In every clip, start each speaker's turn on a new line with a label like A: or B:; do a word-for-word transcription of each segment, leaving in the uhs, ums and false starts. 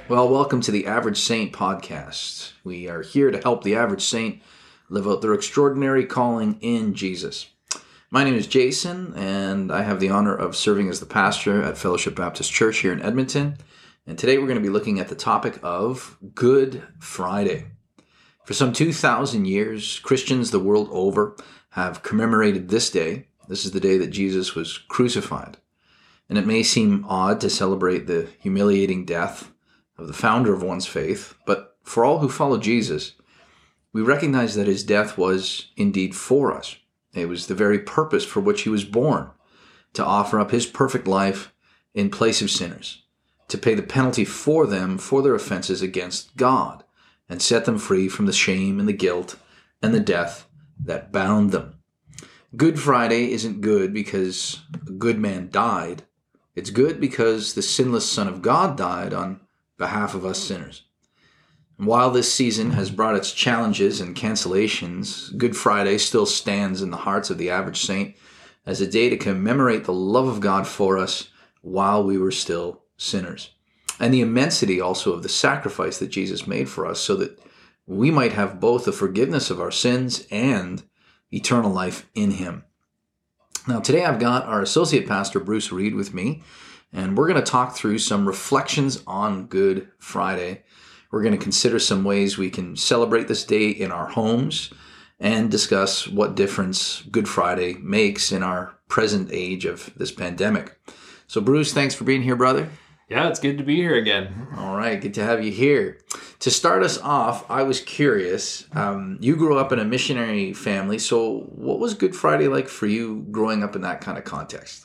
A: Well, welcome to the Average Saint podcast. We are here to help the average saint live out their extraordinary calling in Jesus. My name is Jason, and I have the honor of serving as the pastor at Fellowship Baptist Church here in Edmonton. And today we're going to be looking at the topic of Good Friday. For some two thousand years, Christians the world over have commemorated this day. This is the day that Jesus was crucified. And it may seem odd to celebrate the humiliating death of the founder of one's faith, but for all who follow Jesus, we recognize that his death was indeed for us. It was the very purpose for which he was born, to offer up his perfect life in place of sinners, to pay the penalty for them for their offenses against God, and set them free from the shame and the guilt and the death that bound them. Good Friday isn't good because a good man died. It's good because the sinless Son of God died on behalf of us sinners. And while this season has brought its challenges and cancellations, Good Friday still stands in the hearts of the average saint as a day to commemorate the love of God for us while we were still sinners. And the immensity also of the sacrifice that Jesus made for us so that we might have both the forgiveness of our sins and eternal life in him. Now, today I've got our associate pastor, Bruce Reed, with me, and we're going to talk through some reflections on Good Friday. We're going to consider some ways we can celebrate this day in our homes and discuss what difference Good Friday makes in our present age of this pandemic. So, Bruce, thanks for being here, brother.
B: Yeah, it's good to be here again.
A: All right, good to have you here. To start us off, I was curious. Um, you grew up in a missionary family, so what was Good Friday like for you growing up in that kind of context?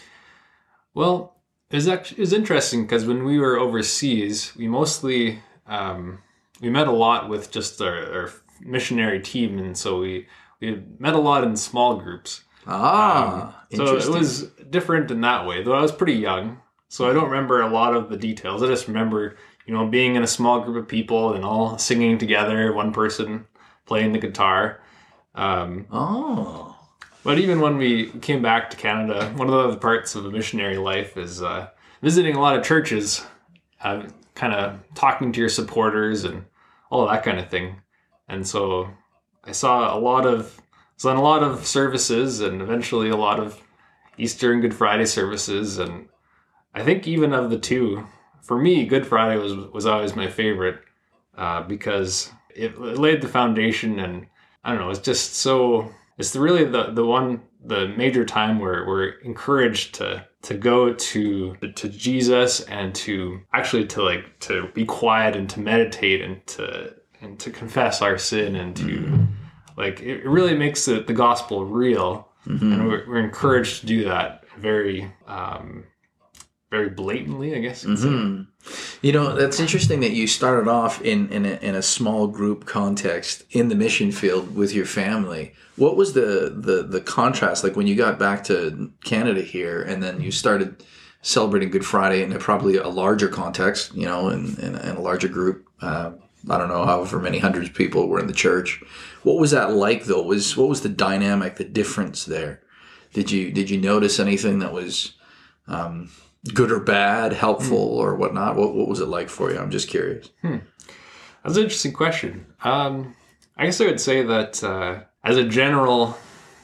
B: Well, it was actually, it was interesting because when we were overseas, we mostly um, we met a lot with just our, our missionary team, and so we we met a lot in small groups.
A: Ah,
B: um, so it was different in that way. Though I was pretty young, so I don't remember a lot of the details. I just remember, you know, being in a small group of people and all singing together. One person playing the guitar. Um,
A: oh.
B: But even when we came back to Canada, one of the other parts of the missionary life is uh, visiting a lot of churches, uh, kind of talking to your supporters and all of that kind of thing. And so I saw a lot of, saw a lot of services and eventually a lot of Easter and Good Friday services. And I think even of the two, for me, Good Friday was, was always my favorite uh, because it laid the foundation, and I don't know, it's just so... It's really the, the one, the major time where we're encouraged to to go to to Jesus and to actually to like to be quiet and to meditate and to and to confess our sin and to mm-hmm. like it really makes the, the gospel real, mm-hmm. and we're, we're encouraged to do that very um, very blatantly, I guess.
A: Mm-hmm. You know, that's interesting that you started off in in a, in a small group context in the mission field with your family. What was the, the, the contrast, like when you got back to Canada here and then you started celebrating Good Friday in a, probably a larger context, you know, in, in, in a larger group? Uh, I don't know, however many hundreds of people were in the church. What was that like, though? Was what was the dynamic, the difference there? Did you did you notice anything that was um, good or bad, helpful or whatnot? What what was it like for you? I'm just curious.
B: Hmm. That's an interesting question. Um, I guess I would say that uh, as a general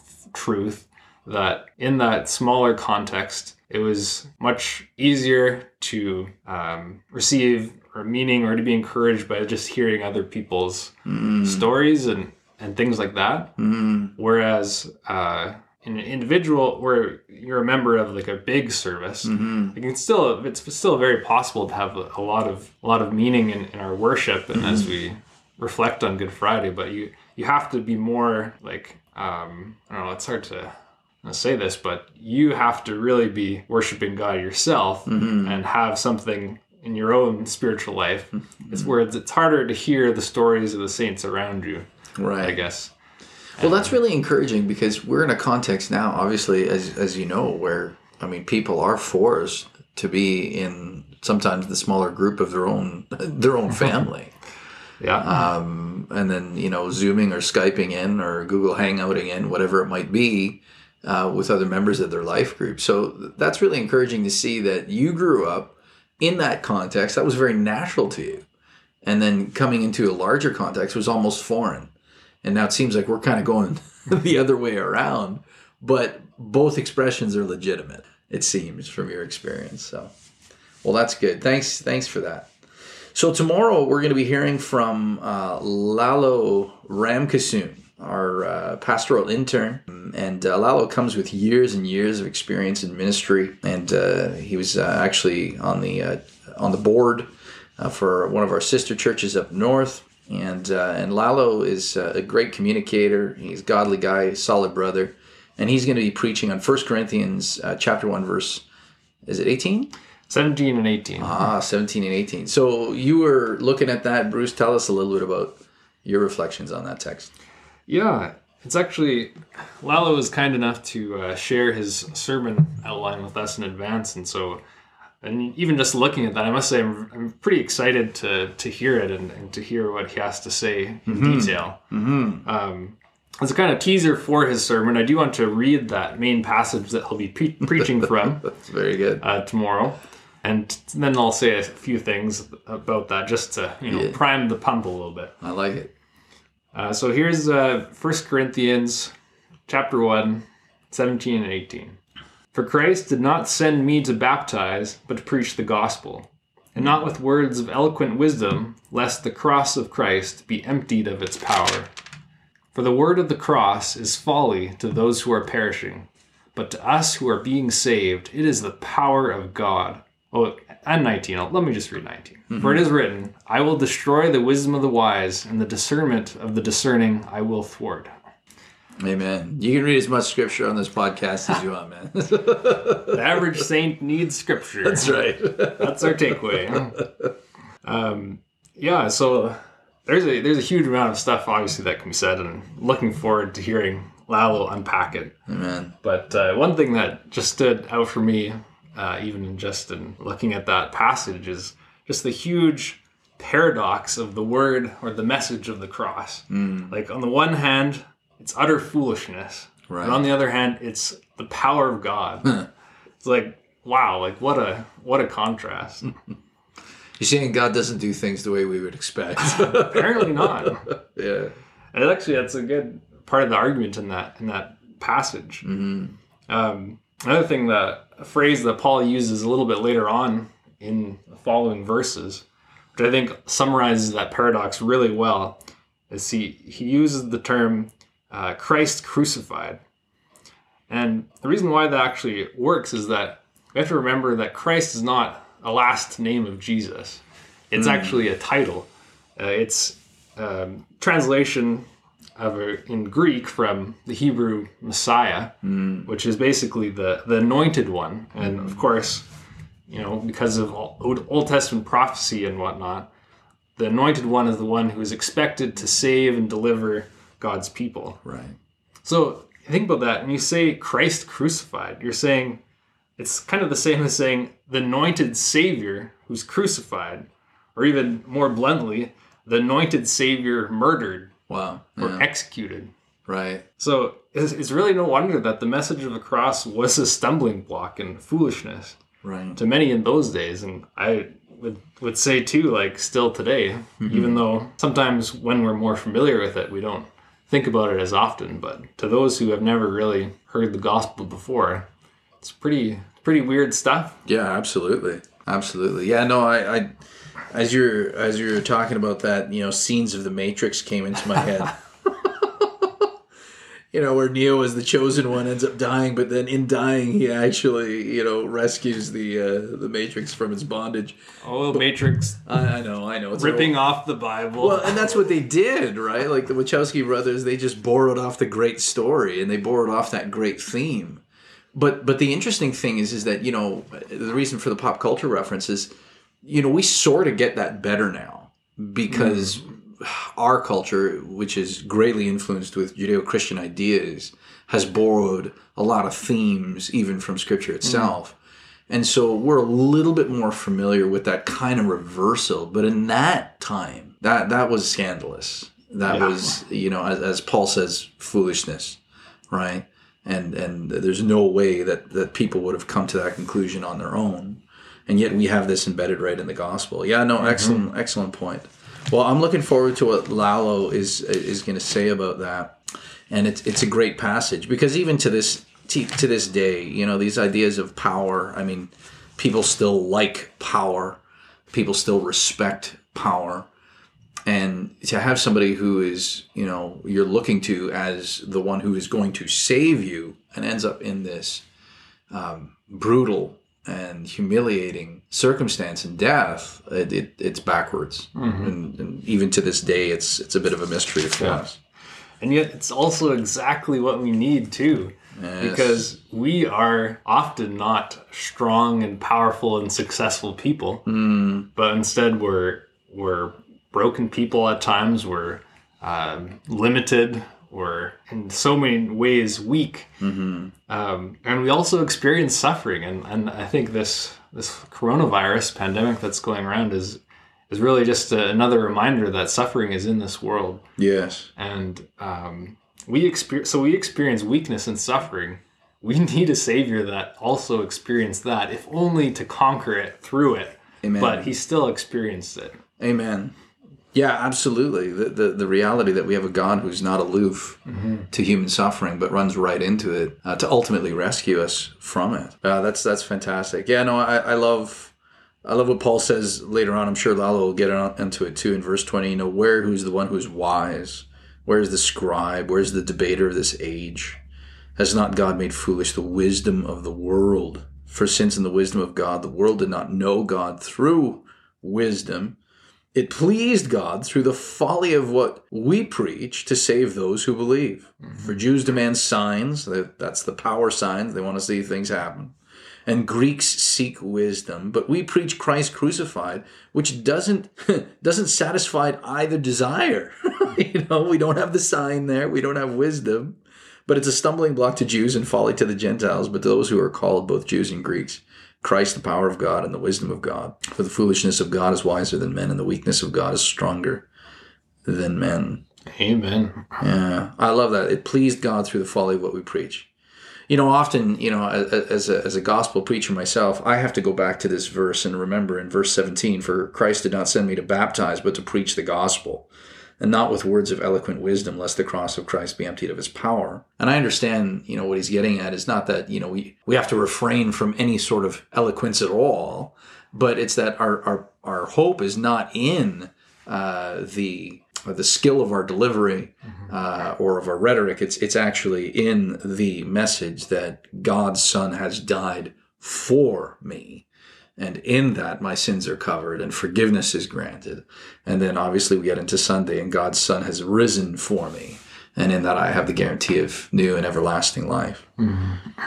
B: truth, that in that smaller context, it was much easier to um, receive or meaning or to be encouraged by just hearing other people's mm. stories and, and things like that. Mm. Whereas uh, in an individual, where you're a member of like a big service, mm-hmm. it can still it's still very possible to have a lot of a lot of meaning in, in our worship and mm-hmm. as we reflect on Good Friday, but you you have to be more like um, I don't know. It's hard to say this, but you have to really be worshiping God yourself mm-hmm. and have something in your own spiritual life. Mm-hmm. It's where it's, it's harder to hear the stories of the saints around you,
A: right?
B: I guess.
A: Well, that's really encouraging because we're in a context now, obviously, as as you know, where, I mean, people are forced to be in sometimes the smaller group of their own their own family.
B: Yeah.
A: Um, and then, you know, Zooming or Skyping in or Google Hangouting in, whatever it might be, uh, with other members of their life group. So that's really encouraging to see that you grew up in that context, that was very natural to you. And then coming into a larger context was almost foreign. And now it seems like we're kind of going the other way around. But both expressions are legitimate, it seems, from your experience. So, well, that's good. Thanks, thanks for that. So tomorrow we're going to be hearing from uh, Lalo Ramkasoon, our uh, pastoral intern. And uh, Lalo comes with years and years of experience in ministry. And uh, he was uh, actually on the uh, on the board uh, for one of our sister churches up north. And uh, and Lalo is uh, a great communicator. He's a godly guy, solid brother. And he's going to be preaching on First Corinthians uh, chapter one, verse, is it eighteen?
B: seventeen and eighteen.
A: Ah, seventeen and eighteen. So you were looking at that. Bruce, tell us a little bit about your reflections on that text.
B: Yeah, it's actually, Lalo was kind enough to uh, share his sermon outline with us in advance. And so, and even just looking at that, I must say I'm, I'm pretty excited to to hear it and, and to hear what he has to say in mm-hmm. detail. Mm-hmm. Um, as a kind of teaser for his sermon, I do want to read that main passage that he'll be pre- preaching from.
A: That's very good.
B: Uh, tomorrow. And then I'll say a few things about that just to, you know, yeah. prime the pump a little bit.
A: I like it.
B: Uh, so here's uh, First Corinthians chapter one, seventeen and eighteen. For Christ did not send me to baptize, but to preach the gospel, and not with words of eloquent wisdom, lest the cross of Christ be emptied of its power. For the word of the cross is folly to those who are perishing, but to us who are being saved, it is the power of God. Oh, and nineteen. Let me just read nineteen. Mm-hmm. For it is written, I will destroy the wisdom of the wise, and the discernment of the discerning I will thwart.
A: Amen. You can read as much scripture on this podcast as you want, man.
B: The average saint needs scripture.
A: That's right.
B: That's our takeaway. Um, yeah, so there's a there's a huge amount of stuff, obviously, that can be said, and I'm looking forward to hearing Lalo unpack it.
A: Amen.
B: But uh, one thing that just stood out for me, Uh, even just in looking at that passage, is just the huge paradox of the word or the message of the cross. Mm. Like, on the one hand, it's utter foolishness. Right. And on the other hand, it's the power of God. It's like, wow, like what a what a contrast.
A: You're saying God doesn't do things the way we would expect.
B: Apparently not.
A: Yeah.
B: And actually, that's a good part of the argument in that in that passage. Mm-hmm. Um, another thing that a phrase that Paul uses a little bit later on in the following verses, which I think summarizes that paradox really well, is he, he uses the term uh, Christ crucified. And the reason why that actually works is that we have to remember that Christ is not a last name of Jesus. It's mm. actually a title. Uh, it's um, translation of a, in Greek from the Hebrew Messiah, mm. which is basically the, the anointed one. And of course, you know, because of Old, Old Testament prophecy and whatnot, the anointed one is the one who is expected to save and deliver God's people.
A: Right.
B: So think about that. When you say Christ crucified, you're saying, it's kind of the same as saying the anointed Savior who's crucified, or even more bluntly, the anointed Savior murdered.
A: Wow.
B: Or
A: yeah.
B: executed.
A: Right.
B: So it's, it's really no wonder that the message of the cross was a stumbling block and foolishness.
A: Right.
B: To many in those days. And I would, would say too, like still today, mm-hmm. even though sometimes when we're more familiar with it, we don't think about it as often. But to those who have never really heard the gospel before, it's pretty pretty weird stuff.
A: Yeah, absolutely. Absolutely. Yeah, no, I... I... As you're as you're talking about that, you know, scenes of The Matrix came into my head. You know, where Neo as the chosen one ends up dying, but then in dying, he actually, you know, rescues the uh, the Matrix from its bondage.
B: Oh, but, Matrix!
A: I, I know, I know,
B: it's ripping off the Bible.
A: Well, and that's what they did, right? Like the Wachowski brothers, they just borrowed off the great story, and they borrowed off that great theme. But but the interesting thing is, is that you know, the reason for the pop culture reference is, you know, we sort of get that better now because mm. our culture, which is greatly influenced with Judeo-Christian ideas, has borrowed a lot of themes even from Scripture itself. Mm. And so we're a little bit more familiar with that kind of reversal. But in that time, that, that was scandalous. That yeah. was, you know, as, as Paul says, foolishness, right? And and there's no way that, that people would have come to that conclusion on their own. And yet we have this embedded right in the gospel. Yeah, no, excellent, mm-hmm. excellent point. Well, I'm looking forward to what Lalo is is going to say about that. And it's it's a great passage, because even to this to, to this day, you know, these ideas of power, I mean, people still like power. People still respect power. And to have somebody who is, you know, you're looking to as the one who is going to save you and ends up in this um, brutal and humiliating circumstance and death, it, it, it's backwards. Mm-hmm. And, and even to this day, it's it's a bit of a mystery for yeah. us.
B: And yet it's also exactly what we need too. Yes. Because we are often not strong and powerful and successful people, mm. but instead we're we're broken people at times. We're um, limited. We're in so many ways weak, mm-hmm. um, and we also experience suffering. And, and I think this this coronavirus pandemic that's going around is is really just a, another reminder that suffering is in this world.
A: Yes,
B: and um, we experience so we experience weakness and suffering. We need a Savior that also experienced that, if only to conquer it through it.
A: Amen.
B: But He still experienced it.
A: Amen. Yeah, absolutely. The, the the reality that we have a God who's not aloof mm-hmm. to human suffering, but runs right into it uh, to ultimately rescue us from it. Uh, that's that's fantastic. Yeah, no, I, I love I love what Paul says later on. I'm sure Lalo will get on, into it too in verse twenty. You know, where who's the one who's wise? Where's the scribe? Where's the debater of this age? Has not God made foolish the wisdom of the world? For since in the wisdom of God, the world did not know God through wisdom, it pleased God through the folly of what we preach to save those who believe. Mm-hmm. For Jews demand signs, that's the power signs, they want to see things happen. And Greeks seek wisdom, but we preach Christ crucified, which doesn't doesn't satisfy either desire. You know, we don't have the sign there, we don't have wisdom, but it's a stumbling block to Jews and folly to the Gentiles, but to those who are called, both Jews and Greeks, Christ, the power of God and the wisdom of God. For the foolishness of God is wiser than men, and the weakness of God is stronger than men.
B: Amen.
A: Yeah, I love that. It pleased God through the folly of what we preach. You know, often, you know, as a, as a gospel preacher myself, I have to go back to this verse and remember in verse seventeen, for Christ did not send me to baptize, but to preach the gospel, and not with words of eloquent wisdom, lest the cross of Christ be emptied of his power. And I understand, you know, what he's getting at is not that, you know, we, we have to refrain from any sort of eloquence at all, but it's that our our, our hope is not in uh, the the skill of our delivery uh, or of our rhetoric. It's it's actually in the message that God's Son has died for me. And in that, my sins are covered and forgiveness is granted. And then obviously we get into Sunday and God's Son has risen for me. And in that, I have the guarantee of new and everlasting life. Mm-hmm.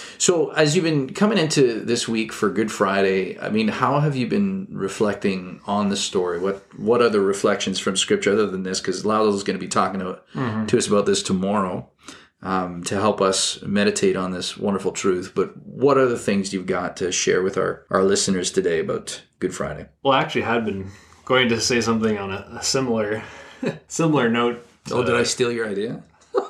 A: So as you've been coming into this week for Good Friday, I mean, how have you been reflecting on the story? What what other reflections from Scripture other than this? Because Lalo's going to be talking to, mm-hmm. to us about this tomorrow. Um, to help us meditate on this wonderful truth. But what other things you've got to share with our, our listeners today about Good Friday?
B: Well, I actually had been going to say something on a, a similar similar note.
A: Oh, did I steal your idea?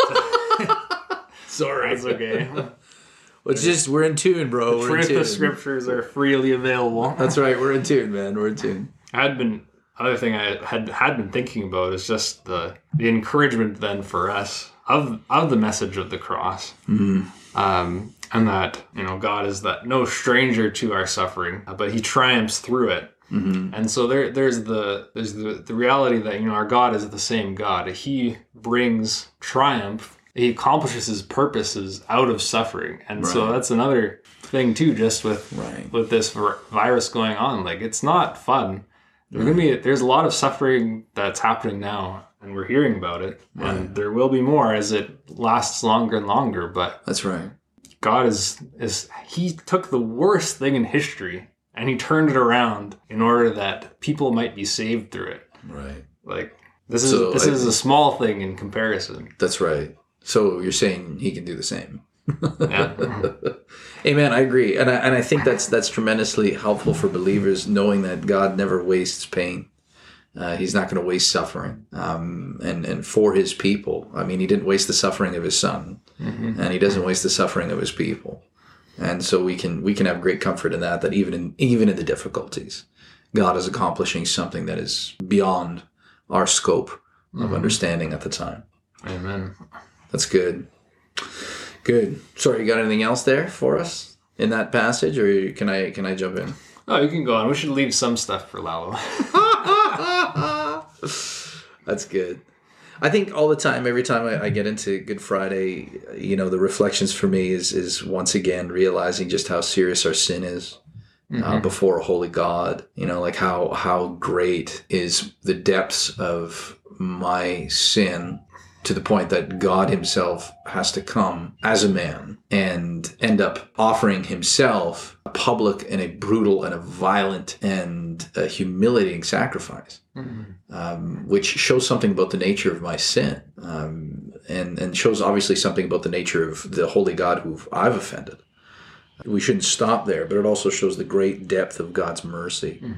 A: Sorry.
B: That's okay.
A: Well, it's just, we're in tune, bro.
B: The
A: we're
B: truth
A: in tune.
B: of Scriptures are freely available.
A: That's right. We're in tune, man. We're in tune.
B: I had been... Other thing I had had been thinking about is just the the encouragement then for us of of the message of the cross, mm-hmm. um, and that, you know, God is that no stranger to our suffering, but He triumphs through it. Mm-hmm. And so there there's the there's the, the reality that, you know, our God is the same God. He brings triumph. He accomplishes His purposes out of suffering, and right. so that's another thing too. Just with
A: right.
B: with this virus going on, like, it's not fun. There's gonna be there's a lot of suffering that's happening now, and we're hearing about it, right. and there will be more as it lasts longer and longer. But
A: that's right.
B: God is is He took the worst thing in history and He turned it around in order that people might be saved through it.
A: Right.
B: Like this is
A: so
B: this
A: I,
B: is a small thing in comparison.
A: That's right. So you're saying He can do the same.
B: Yeah.
A: Amen. I agree, and I and I think that's that's tremendously helpful for believers, knowing that God never wastes pain. Uh, he's not going to waste suffering, um, and and for His people. I mean, He didn't waste the suffering of His Son, mm-hmm. and He doesn't waste the suffering of His people. And so we can we can have great comfort in that, that even in even in the difficulties, God is accomplishing something that is beyond our scope of mm-hmm. understanding at the time.
B: Amen.
A: That's good. Good. Sorry, you got anything else there for us in that passage, or can I can I jump in?
B: Oh, you can go on. We should leave some stuff for Lalo.
A: That's good. I think all the time, every time I, I get into Good Friday, you know, the reflections for me is is once again realizing just how serious our sin is mm-hmm. uh, before a holy God. You know, like how how great is the depths of my sin, to the point that God himself has to come as a man and end up offering himself a public and a brutal and a violent and a humiliating sacrifice, mm-hmm. um, which shows something about the nature of my sin, um, and, and shows obviously something about the nature of the holy God who I've offended. We shouldn't stop there, but it also shows the great depth of God's mercy mm-hmm.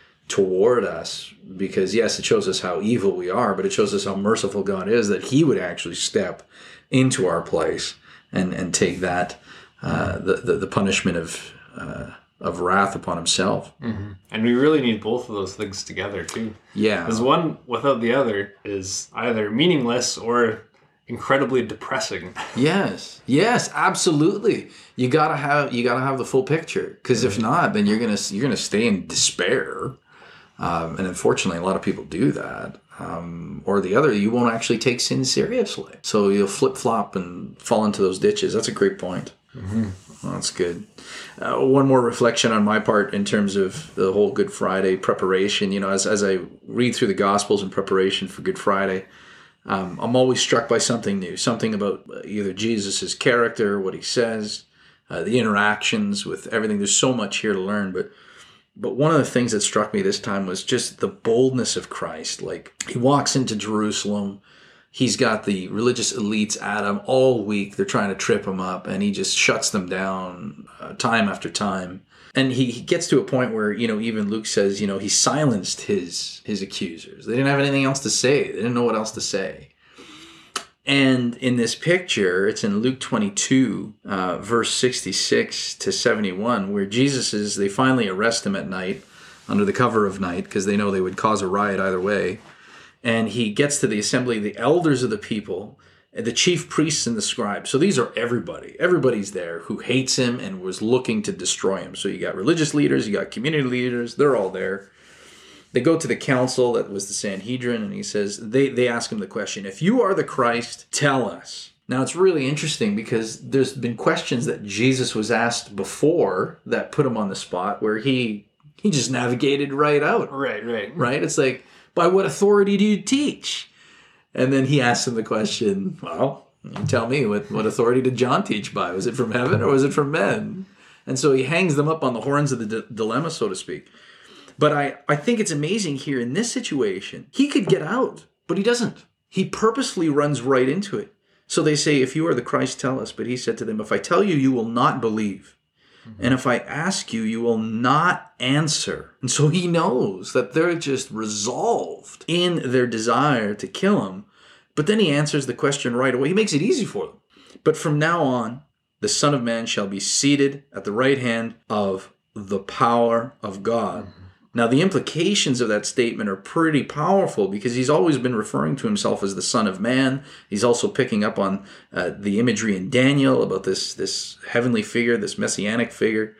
A: toward us, because yes, it shows us how evil we are, but it shows us how merciful God is, that he would actually step into our place and, and take that, uh, the, the, the punishment of, uh, of wrath upon himself.
B: Mm-hmm. And we really need both of those things together too.
A: Yeah.
B: Because one without the other is either meaningless or incredibly depressing.
A: Yes. Yes, absolutely. You gotta have, you gotta have the full picture, because mm-hmm. if not, then you're gonna, you're gonna stay in despair. Um, and unfortunately, a lot of people do that. Um, or the other, you won't actually take sin seriously. So you'll flip-flop and fall into those ditches. That's a great point. Mm-hmm. Well, that's good. Uh, one more reflection on my part in terms of the whole Good Friday preparation. You know, as, as I read through the Gospels in preparation for Good Friday, um, I'm always struck by something new. Something about either Jesus' character, what he says, uh, the interactions with everything. There's so much here to learn, but But one of the things that struck me this time was just the boldness of Christ. Like, he walks into Jerusalem. He's got the religious elites at him all week. They're trying to trip him up, and he just shuts them down uh, time after time. And he, he gets to a point where, you know, even Luke says, you know, he silenced his his accusers. They didn't have anything else to say. They didn't know what else to say. And in this picture, it's in Luke twenty-two, uh, verse sixty-six to seventy-one, where Jesus is, they finally arrest him at night, under the cover of night, because they know they would cause a riot either way. And he gets to the assembly, the elders of the people, the chief priests and the scribes. So these are everybody. Everybody's there who hates him and was looking to destroy him. So you got religious leaders, you got community leaders, they're all there. They go to the council, that was the Sanhedrin, and he says, they, they ask him the question, if you are the Christ, tell us. Now, it's really interesting because there's been questions that Jesus was asked before that put him on the spot, where he he just navigated right out.
B: Right, right.
A: Right? It's like, by what authority do you teach? And then he asks him the question, well, you tell me, what, what authority did John teach by? Was it from heaven or was it from men? And so he hangs them up on the horns of the d- dilemma, so to speak. But I, I think it's amazing here in this situation. He could get out, but he doesn't. He purposefully runs right into it. So they say, if you are the Christ, tell us. But he said to them, if I tell you, you will not believe. Mm-hmm. And if I ask you, you will not answer. And so he knows that they're just resolved in their desire to kill him. But then he answers the question right away. He makes it easy for them. But from now on, the Son of Man shall be seated at the right hand of the power of God. Mm-hmm. Now, the implications of that statement are pretty powerful, because he's always been referring to himself as the Son of Man. He's also picking up on uh, the imagery in Daniel about this, this heavenly figure, this messianic figure,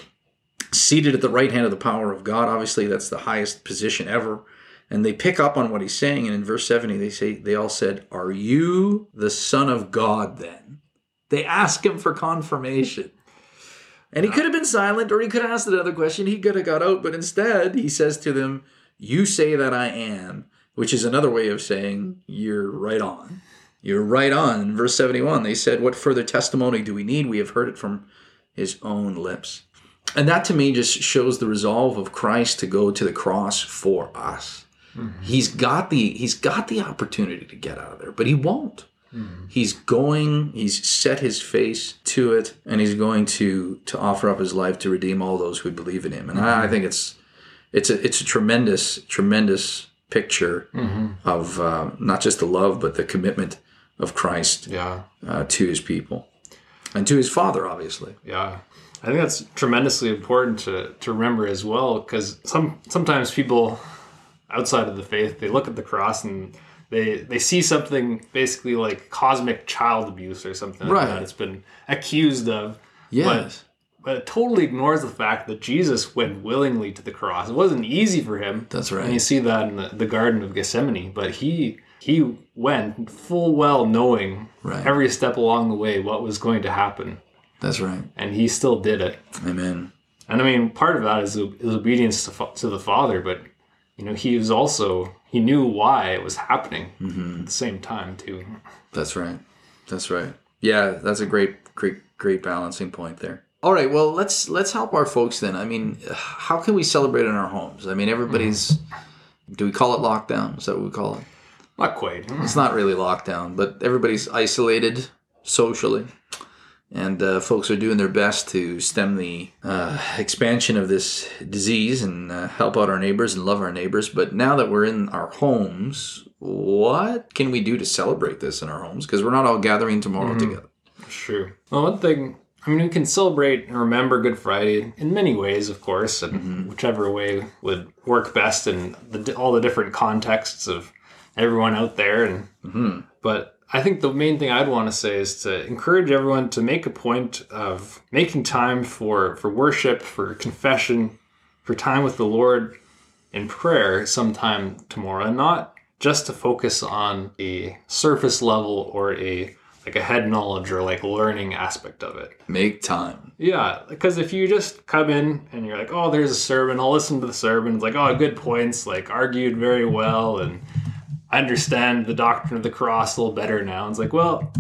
A: seated at the right hand of the power of God. Obviously, that's the highest position ever. And they pick up on what he's saying. And in verse seventy, they say, they all said, are you the Son of God then? They ask him for confirmation. And he could have been silent, or he could have asked another question. He could have got out, but instead he says to them, you say that I am, which is another way of saying you're right on. You're right on. In verse seventy-one, they said, what further testimony do we need? We have heard it from his own lips. And that to me just shows the resolve of Christ to go to the cross for us. Mm-hmm. He's got the, he's got the opportunity to get out of there, but he won't. Mm-hmm. He's going, he's set his face to it, and he's going to to offer up his life to redeem all those who believe in him. And mm-hmm. I, I think it's it's a it's a tremendous, tremendous picture mm-hmm. of uh, not just the love, but the commitment of Christ
B: yeah.
A: uh, to his people. And to his Father, obviously.
B: Yeah. I think that's tremendously important to, to remember as well, because some sometimes people outside of the faith, they look at the cross and they they see something basically like cosmic child abuse or something like
A: right.
B: that. It's been accused of.
A: Yes.
B: But, but it totally ignores the fact that Jesus went willingly to the cross. It wasn't easy for him.
A: That's right.
B: And you see that in the, the Garden of Gethsemane. But he he went full well knowing
A: right.
B: every step along the way what was going to happen.
A: That's right.
B: And he still did it.
A: Amen.
B: And I mean, part of that is his obedience to, to the Father, but, you know, he was also, he knew why it was happening mm-hmm. at the same time, too.
A: That's right. That's right. Yeah, that's a great, great, great balancing point there. All right, well, let's let's help our folks then. I mean, how can we celebrate in our homes? I mean, everybody's, mm-hmm. do we call it lockdown? Is that what we call it?
B: Not quite.
A: It's not really lockdown, but everybody's isolated socially. And uh, folks are doing their best to stem the uh, expansion of this disease and uh, help out our neighbors and love our neighbors. But now that we're in our homes, what can we do to celebrate this in our homes? Because we're not all gathering tomorrow mm-hmm. together.
B: That's true. Well, one thing, I mean, we can celebrate and remember Good Friday in many ways, of course, and mm-hmm. whichever way would work best in the, all the different contexts of everyone out there. And mm-hmm. But I think the main thing I'd want to say is to encourage everyone to make a point of making time for, for worship, for confession, for time with the Lord in prayer sometime tomorrow, and not just to focus on a surface level or a like a head knowledge or like learning aspect of it.
A: Make time.
B: Yeah, because if you just come in and you're like, oh, there's a sermon, I'll listen to the sermon. It's like, oh, good points, like argued very well, and I understand the doctrine of the cross a little better now. And it's like, well,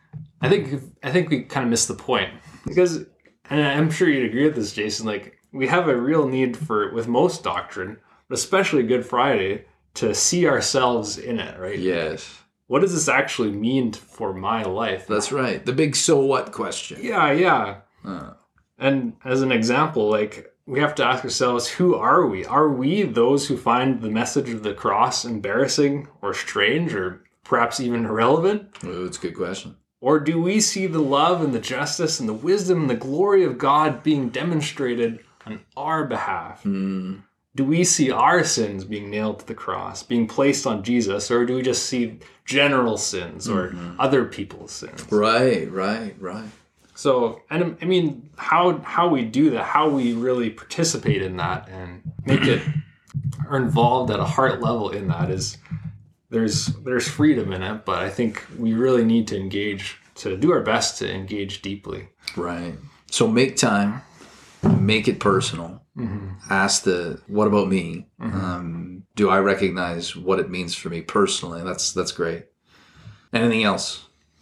B: I think I think we kind of missed the point. Because, and I'm sure you'd agree with this, Jason, like, we have a real need for, with most doctrine, but especially Good Friday, to see ourselves in it, right?
A: Yes.
B: What does this actually mean for my life?
A: That's right. The big so what question.
B: Yeah, yeah.
A: Uh.
B: And as an example, like, we have to ask ourselves, who are we? Are we those who find the message of the cross embarrassing or strange or perhaps even irrelevant?
A: Oh, that's a good question.
B: Or do we see the love and the justice and the wisdom and the glory of God being demonstrated on our behalf?
A: Mm.
B: Do we see our sins being nailed to the cross, being placed on Jesus, or do we just see general sins or mm-hmm. other people's sins?
A: Right, right, right.
B: So, and I mean, how how we do that, how we really participate in that and make it, are involved at a heart level in that is, there's there's freedom in it, but I think we really need to engage, to do our best to engage deeply.
A: Right. So make time, make it personal.
B: Mm-hmm.
A: Ask the, what about me?
B: Mm-hmm.
A: Um, do I recognize what it means for me personally? That's that's great. Anything else?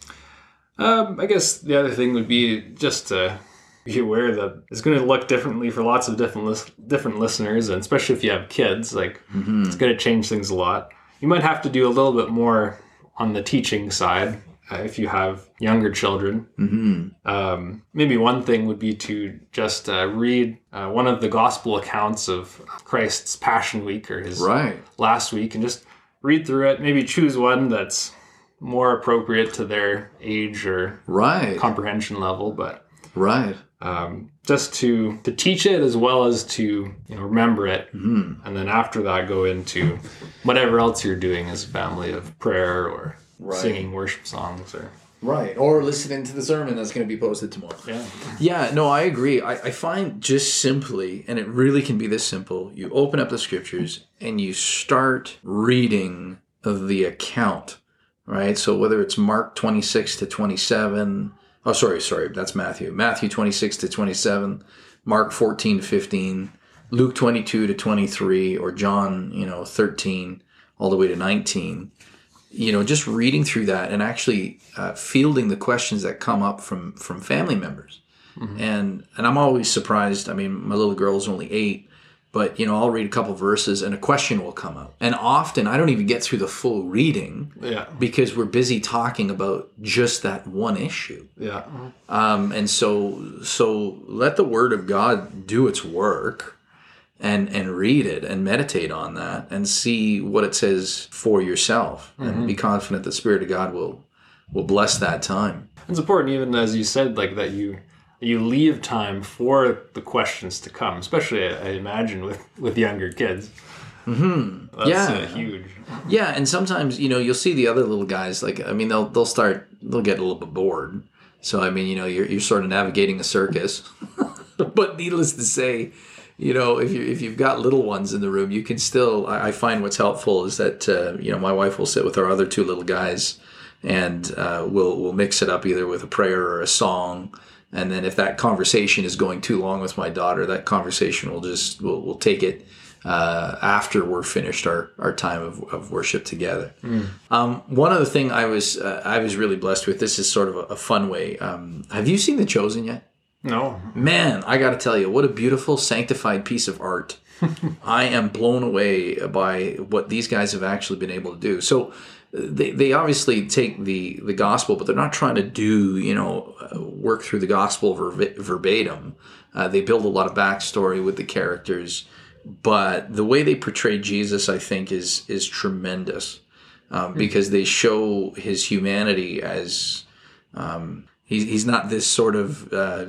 B: Um, I guess the other thing would be just to be aware that it's going to look differently for lots of different lis- different listeners, and especially if you have kids, like
A: mm-hmm.
B: it's going to change things a lot. You might have to do a little bit more on the teaching side uh, if you have younger children.
A: Mm-hmm.
B: Um, maybe one thing would be to just uh, read uh, one of the gospel accounts of Christ's Passion Week or his
A: right.
B: last week, and just read through it. Maybe choose one that's more appropriate to their age or
A: right.
B: comprehension level, but
A: right.
B: um, just to to teach it as well as to, you know, remember it,
A: mm-hmm.
B: and then after that go into whatever else you're doing as a family of prayer or
A: right.
B: singing worship songs or
A: right, or listening to the sermon that's going to be posted tomorrow.
B: Yeah,
A: yeah. No, I agree. I, I find just simply, and it really can be this simple. You open up the scriptures and you start reading of the account. Right, so whether it's Mark twenty-six to twenty-seven, oh, sorry, sorry, that's Matthew. Matthew twenty-six to twenty-seven, Mark fourteen to fifteen, Luke twenty-two to twenty-three, or John, you know, thirteen all the way to nineteen. You know, just reading through that and actually uh, fielding the questions that come up from from family members. Mm-hmm. And and I'm always surprised. I mean, my little girl's only eight. But, you know, I'll read a couple verses and a question will come up. And often I don't even get through the full reading
B: yeah.
A: because we're busy talking about just that one issue.
B: Yeah.
A: Um, and so so let the Word of God do its work and, and read it and meditate on that and see what it says for yourself. Mm-hmm. And be confident the Spirit of God will will bless that time.
B: It's important, even as you said, like that you you leave time for the questions to come, especially I, I imagine with, with younger kids.
A: Mm-hmm.
B: That's
A: yeah,
B: uh, huge.
A: Yeah, and sometimes you know you'll see the other little guys. Like I mean, they'll they'll start they'll get a little bit bored. So I mean, you know, you're you're sort of navigating a circus. But needless to say, you know, if you if you've got little ones in the room, you can still. I, I find what's helpful is that uh, you know my wife will sit with our other two little guys, and uh, we'll we'll mix it up either with a prayer or a song. And then if that conversation is going too long with my daughter, that conversation will just we'll we'll take it. Uh, after we're finished our, our time of, of worship together. Mm. Um, one other thing I was uh, I was really blessed with, this is sort of a, a fun way. Um, have you seen The Chosen yet?
B: No.
A: Man, I got to tell you, what a beautiful, sanctified piece of art. I am blown away by what these guys have actually been able to do. So they, they obviously take the, the gospel, but they're not trying to do, you know, uh, work through the gospel ver- verbatim. Uh, they build a lot of backstory with the characters. But the way they portray Jesus, I think, is is tremendous um, because they show his humanity as um, he's he's not this sort of uh,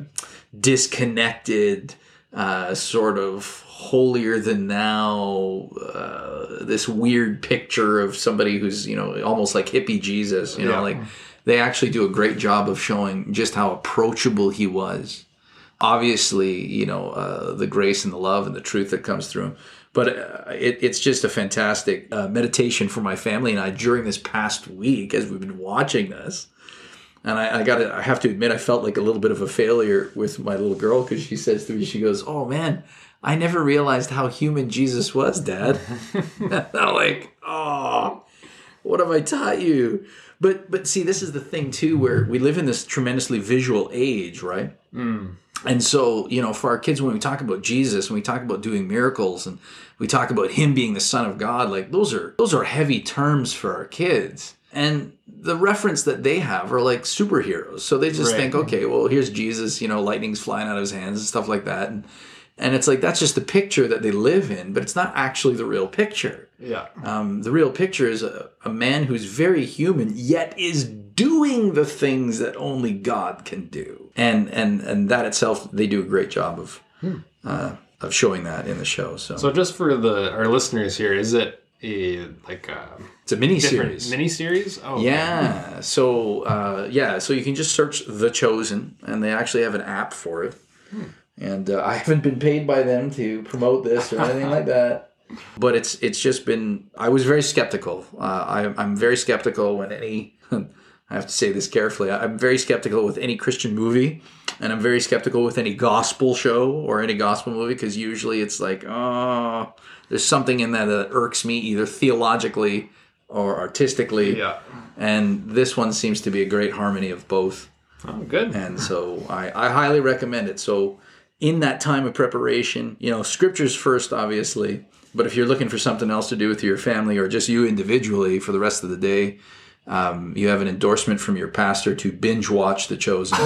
A: disconnected, uh, sort of holier than thou, uh, this weird picture of somebody who's you know almost like hippie Jesus. You know,
B: yeah.
A: like they actually do a great job of showing just how approachable he was. Obviously, you know, uh, the grace and the love and the truth that comes through him. But uh, it, it's just a fantastic uh, meditation for my family and I during this past week as we've been watching this. And I, I got I have to admit, I felt like a little bit of a failure with my little girl because she says to me, she goes, "Oh, man, I never realized how human Jesus was, Dad." And I'm like, oh, what have I taught you? But, but see, this is the thing, too, where we live in this tremendously visual age, right?
B: Mm.
A: And so, you know, for our kids, when we talk about Jesus, when we talk about doing miracles, and we talk about him being the Son of God, like those are those are heavy terms for our kids. And the reference that they have are like superheroes. So they just
B: right.
A: think, okay, well, here's Jesus, you know, lightning's flying out of his hands and stuff like that. And and it's like that's just the picture that they live in, but it's not actually the real picture.
B: Yeah.
A: Um, the real picture is a, a man who's very human, yet is doing the things that only God can do. And and and that itself, they do a great job of hmm. uh, of showing that in the show. So,
B: so just for the our listeners here, is it a like a
A: it's a mini series?
B: Mini series? Oh,
A: yeah.
B: Okay.
A: So uh, yeah, so you can just search The Chosen, and they actually have an app for it. Hmm. And uh, I haven't been paid by them to promote this or anything like that. But it's it's just been. I was very skeptical. Uh, I, I'm very skeptical when any. I have to say this carefully. I'm very skeptical with any Christian movie, and I'm very skeptical with any gospel show or any gospel movie because usually it's like, oh, there's something in that that irks me either theologically or artistically.
B: Yeah.
A: And this one seems to be a great harmony of both.
B: Oh, good.
A: And so I, I highly recommend it. So in that time of preparation, you know, scriptures first, obviously. But if you're looking for something else to do with your family or just you individually for the rest of the day, Um, you have an endorsement from your pastor to binge watch The Chosen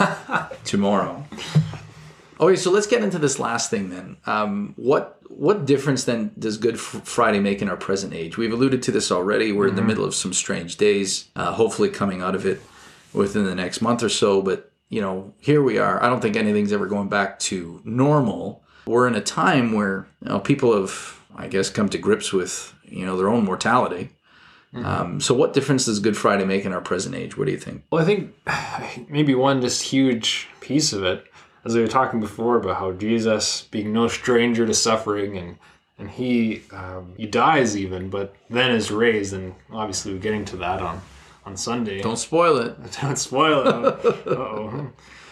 A: tomorrow. Okay, so let's get into this last thing then. Um, what what difference then does Good Friday make in our present age? We've alluded to this already. We're mm-hmm. in the middle of some strange days, uh, hopefully coming out of it within the next month or so. But, you know, here we are. I don't think anything's ever going back to normal. We're in a time where, you know, people have, I guess, come to grips with, you know, their own mortality. Mm-hmm. Um, so what difference does Good Friday make in our present age? What do you think?
B: Well, I think maybe one just huge piece of it, as we were talking before about how Jesus being no stranger to suffering and and he um, he dies even, but then is raised, and obviously we're getting to that on, on Sunday.
A: Don't spoil it.
B: Don't spoil it. Uh-oh.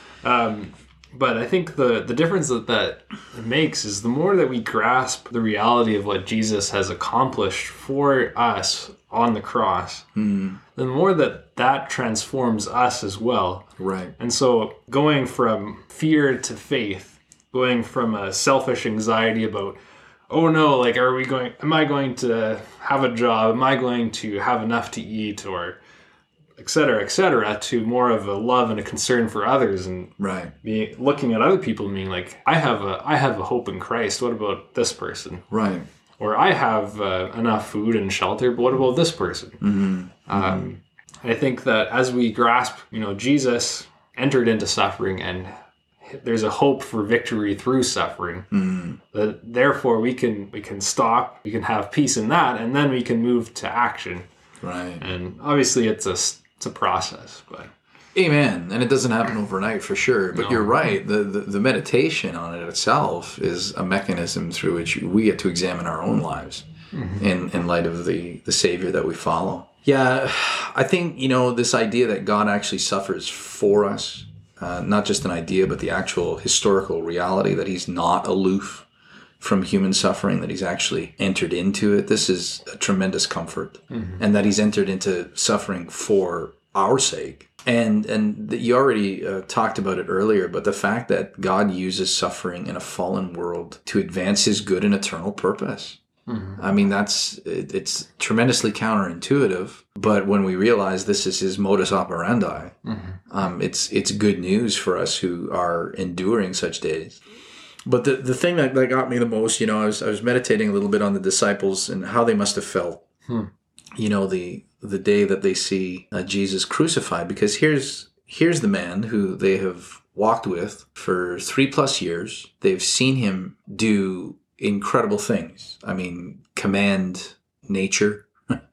B: Um, but I think the, the difference that that makes is the more that we grasp the reality of what Jesus has accomplished for us on the cross, mm. the more that that transforms us as well.
A: Right.
B: And so going from fear to faith, going from a selfish anxiety about, oh no, like, are we going, am I going to have a job? Am I going to have enough to eat, or et cetera, et cetera, to more of a love and a concern for others, and
A: right.
B: be looking at other people and being like, I have a, I have a hope in Christ. What about this person?
A: Right.
B: Or I have uh, enough food and shelter, but what about this person?
A: Mm-hmm.
B: Um, I think that as we grasp, you know, Jesus entered into suffering, and there's a hope for victory through suffering.
A: Mm.
B: That therefore we can we can stop, we can have peace in that, and then we can move to action.
A: Right.
B: And obviously it's a it's a process, but
A: Amen. And it doesn't happen overnight for sure. But
B: No.
A: you're right. The, the the meditation on it itself is a mechanism through which we get to examine our own lives mm-hmm. in, in light of the, the Savior that we follow. Yeah, I think, you know, this idea that God actually suffers for us, uh, not just an idea, but the actual historical reality that he's not aloof from human suffering, that he's actually entered into it. This is a tremendous comfort. Mm-hmm. And that he's entered into suffering for our sake. And and the, you already uh, talked about it earlier, but the fact that God uses suffering in a fallen world to advance his good and eternal purpose. Mm-hmm. I mean, that's it, it's tremendously counterintuitive. But when we realize this is his modus operandi, mm-hmm. um, it's it's good news for us who are enduring such days. But the, the thing that, that got me the most, you know, I was I was meditating a little bit on the disciples and how they must have felt. Hmm. You know, the the day that they see uh, Jesus crucified, because here's here's the man who they have walked with for three plus years. They've seen him do incredible things. I mean, command nature,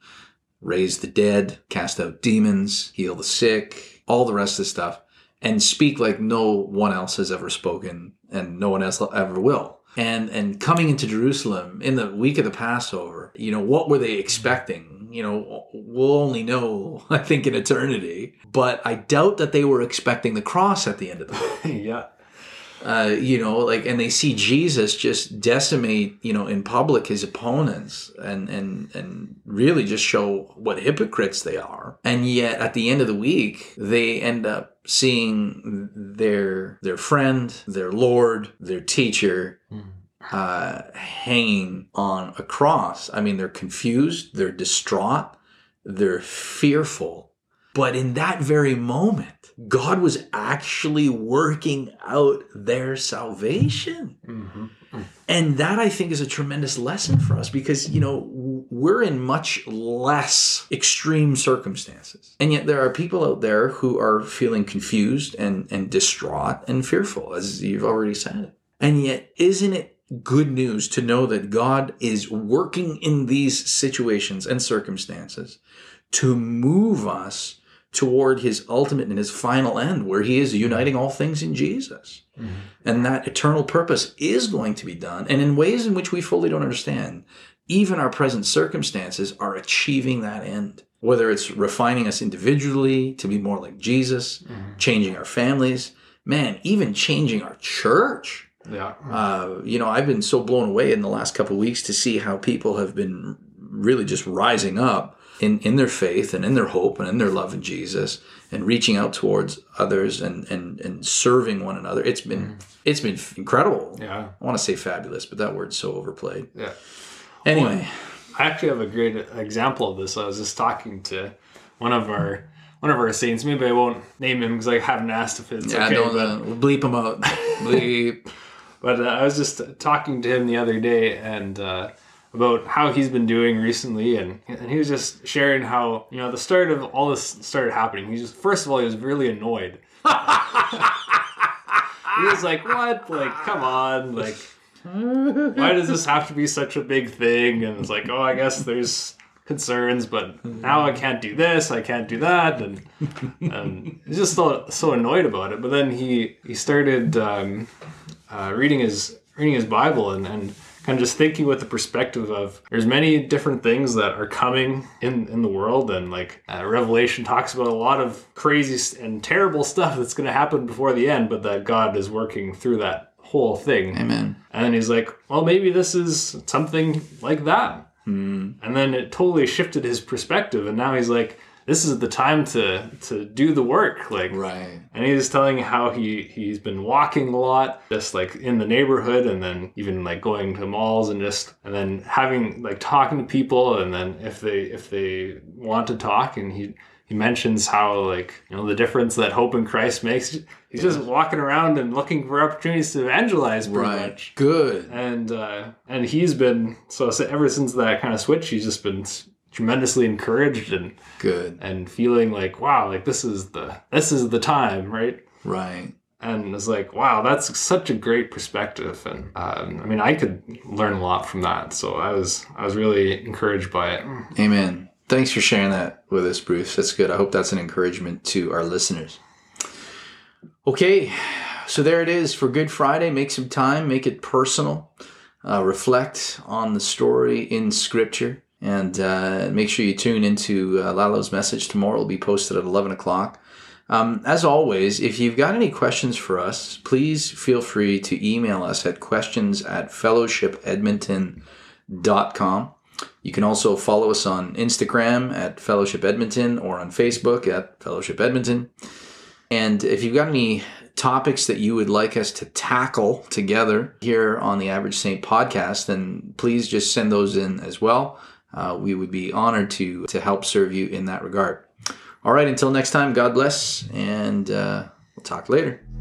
A: raise the dead, cast out demons, heal the sick, all the rest of the stuff, and speak like no one else has ever spoken and no one else ever will. And and coming into Jerusalem in the week of the Passover, you know, what were they expecting? You know, we'll only know, I think, in eternity. But I doubt that they were expecting the cross at the end of the day.
B: Yeah.
A: Uh, you know, like, and they see Jesus just decimate, you know, in public his opponents and, and, and really just show what hypocrites they are. And yet at the end of the week, they end up seeing their, their friend, their Lord, their teacher, mm-hmm. uh, hanging on a cross. I mean, they're confused, they're distraught, they're fearful. But in that very moment, God was actually working out their salvation. Mm-hmm. And that, I think, is a tremendous lesson for us because, you know, we're in much less extreme circumstances. And yet there are people out there who are feeling confused and, and distraught and fearful, as you've already said. And yet, isn't it good news to know that God is working in these situations and circumstances to move us toward his ultimate and his final end, where he is uniting all things in Jesus. Mm-hmm. And that eternal purpose is going to be done. And in ways in which we fully don't understand, even our present circumstances are achieving that end. Whether it's refining us individually to be more like Jesus, mm-hmm. changing our families, man, even changing our church.
B: Yeah.
A: Uh, you know, I've been so blown away in the last couple of weeks to see how people have been really just rising up in, in their faith and in their hope and in their love in Jesus and reaching out towards others and, and, and serving one another. It's been mm. it's been incredible.
B: Yeah.
A: I want to say fabulous, but that word's so overplayed.
B: Yeah.
A: Anyway.
B: Well, I actually have a great example of this. I was just talking to one of our one of our saints. Maybe I won't name him because I haven't asked if it's
A: yeah,
B: okay.
A: Don't, uh, we'll bleep him out. Bleep.
B: But uh, I was just talking to him the other day and uh, about how he's been doing recently, and, and he was just sharing how, you know, the start of all this started happening. He just, first of all, he was really annoyed. He was like, what? Like, come on. Like, why does this have to be such a big thing? And it's like, oh, I guess there's concerns, but now I can't do this, I can't do that. And, and he's just so, so annoyed about it. But then he, he started um, uh, reading his reading his Bible and, and kind of just thinking with the perspective of there's many different things that are coming in, in the world. And like uh, Revelation talks about a lot of crazy and terrible stuff that's going to happen before the end, but that God is working through that whole thing.
A: Amen.
B: And then he's like, well, maybe this is something like that.
A: Mm.
B: And then it totally shifted his perspective. And now he's like, this is the time to to do the work. Like,
A: right.
B: And he was telling how he, he's been walking a lot, just like in the neighborhood, and then even like going to malls and just, and then having like talking to people. And then if they, if they want to talk, and he, he mentions how like, you know, the difference that hope in Christ makes. He's just walking around and looking for opportunities to evangelize pretty
A: right.
B: much.
A: Good.
B: And, uh, and he's been, so ever since that kind of switch, he's just been tremendously encouraged and
A: Good.
B: and feeling like, wow, like this is the this is the time, right?
A: Right.
B: And it's like, wow, that's such a great perspective. And um, I mean, I could learn a lot from that. So I was I was really encouraged by it.
A: Amen. Thanks for sharing that with us, Bruce. That's good. I hope that's an encouragement to our listeners. Okay, so there it is for Good Friday. Make some time, make it personal. Uh, reflect on the story in Scripture. And uh, make sure you tune into uh, Lalo's message tomorrow. It'll be posted at eleven o'clock. Um, as always, if you've got any questions for us, please feel free to email us at questions at fellowship edmonton dot com. You can also follow us on Instagram at Fellowship Edmonton or on Facebook at Fellowship Edmonton. And if you've got any topics that you would like us to tackle together here on the Average Saint podcast, then please just send those in as well. Uh, we would be honored to, to help serve you in that regard. All right, until next time, God bless, and uh, we'll talk later.